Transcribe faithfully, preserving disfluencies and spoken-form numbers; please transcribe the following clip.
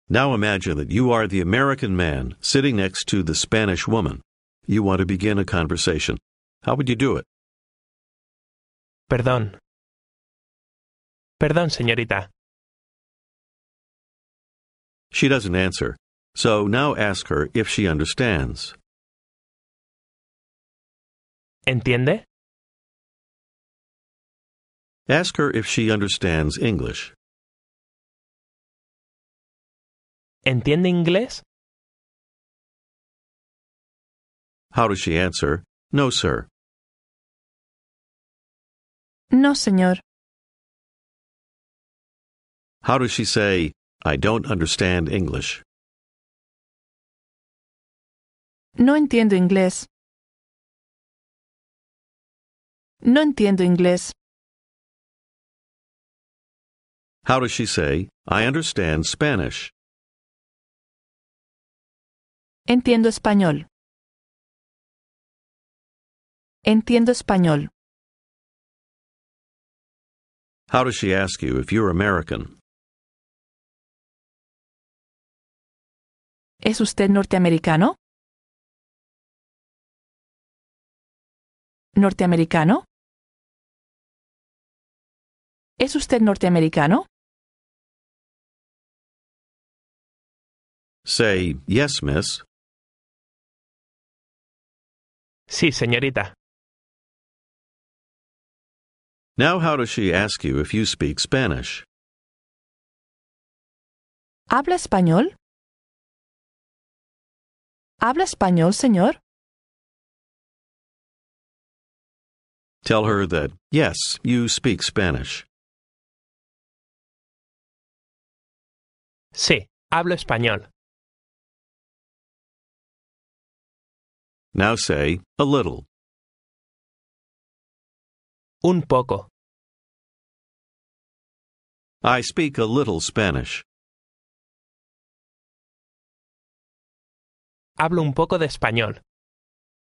Now imagine that you are the American man sitting next to the Spanish woman. You want to begin a conversation. How would you do it? Perdón. Perdón, señorita. She doesn't answer. So now ask her if she understands. ¿Entiende? Ask her if she understands English. ¿Entiende inglés? How does she answer? No, sir. No, señor. How does she say, I don't understand English? No entiendo inglés. No entiendo inglés. How does she say, I understand Spanish? Entiendo español. Entiendo español. How does she ask you if you're American? ¿Es usted norteamericano? ¿Norteamericano? ¿Es usted norteamericano? Say, yes, miss. Sí, señorita. Now how does she ask you if you speak Spanish? ¿Habla español? ¿Habla español, señor? Tell her that, yes, you speak Spanish. Sí, hablo español. Now say, a little. Un poco. I speak a little Spanish. Hablo un poco de español.